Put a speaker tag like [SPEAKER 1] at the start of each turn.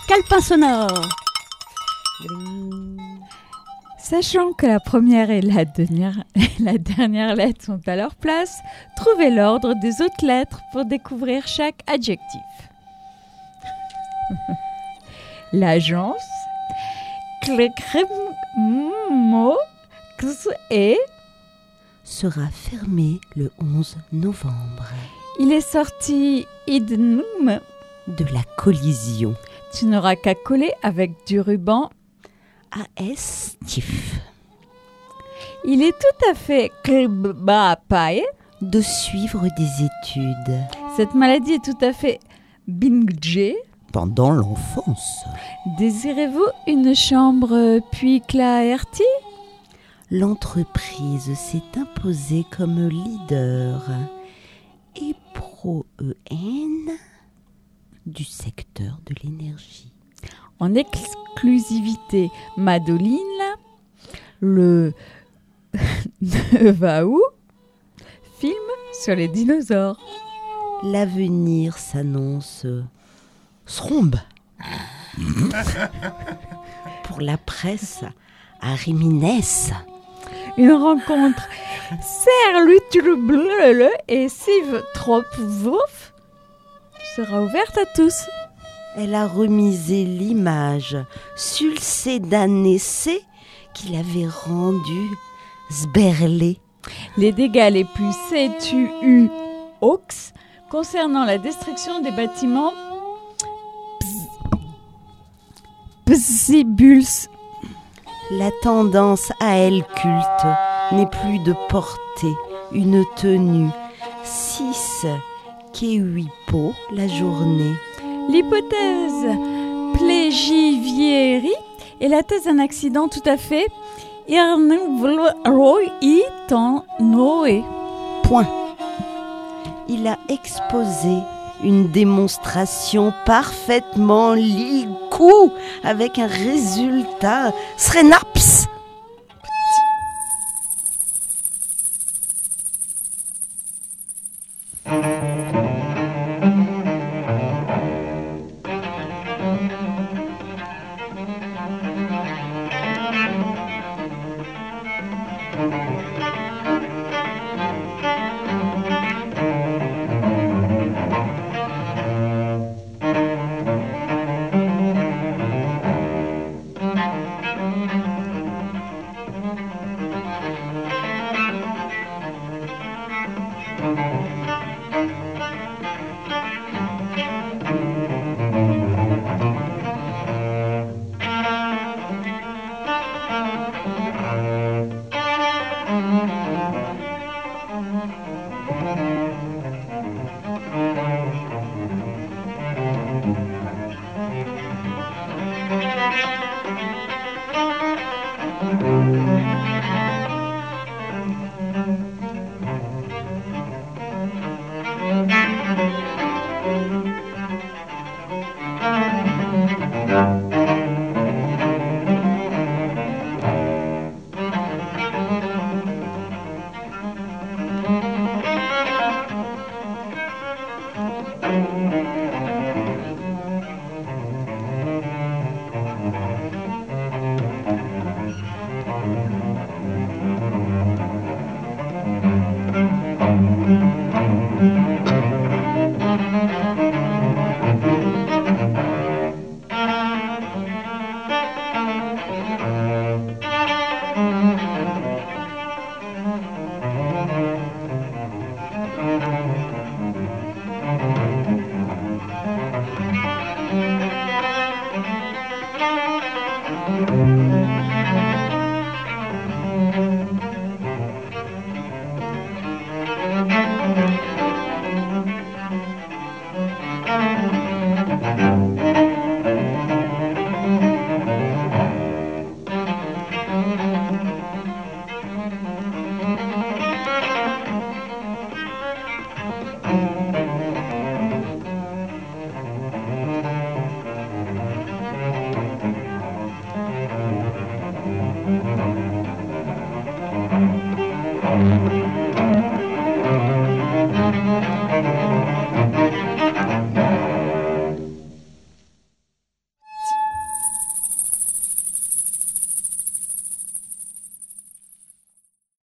[SPEAKER 1] calepin sonore.
[SPEAKER 2] Sachant que la première et la dernière lettre sont à leur place, trouvez l'ordre des autres lettres pour découvrir chaque adjectif. L'agence et
[SPEAKER 3] sera fermée le 11 novembre.
[SPEAKER 2] Il est sorti idnum
[SPEAKER 3] De la collision.
[SPEAKER 2] Tu n'auras qu'à coller avec du ruban
[SPEAKER 3] Aestif.
[SPEAKER 2] Il est tout à fait
[SPEAKER 3] De suivre des études.
[SPEAKER 2] Cette maladie est tout à fait bingé.
[SPEAKER 3] Pendant l'enfance.
[SPEAKER 2] Désirez-vous une chambre puis Claerty?
[SPEAKER 3] L'entreprise s'est imposée comme leader et pro-EN du secteur de l'énergie.
[SPEAKER 2] En exclusivité, Madeline, le 9 août, film sur les dinosaures.
[SPEAKER 3] L'avenir s'annonce Srombe pour la presse à Rimines.
[SPEAKER 2] Une rencontre Serre-Lutre-Bleu et Sive Trop-Vouf sera ouverte à tous.
[SPEAKER 3] Elle a remisé l'image sulcédanessée qu'il avait rendue sberlée.
[SPEAKER 2] Les dégâts les plus CTU-OX concernant la destruction des bâtiments Psibuls.
[SPEAKER 3] La tendance à elle culte n'est plus de porter une tenue 6 Kewipo la journée.
[SPEAKER 2] L'hypothèse Plégivieri est la thèse d'un accident tout à fait Noé.
[SPEAKER 3] Point. Il a exposé une démonstration parfaitement likou avec un résultat srenaps.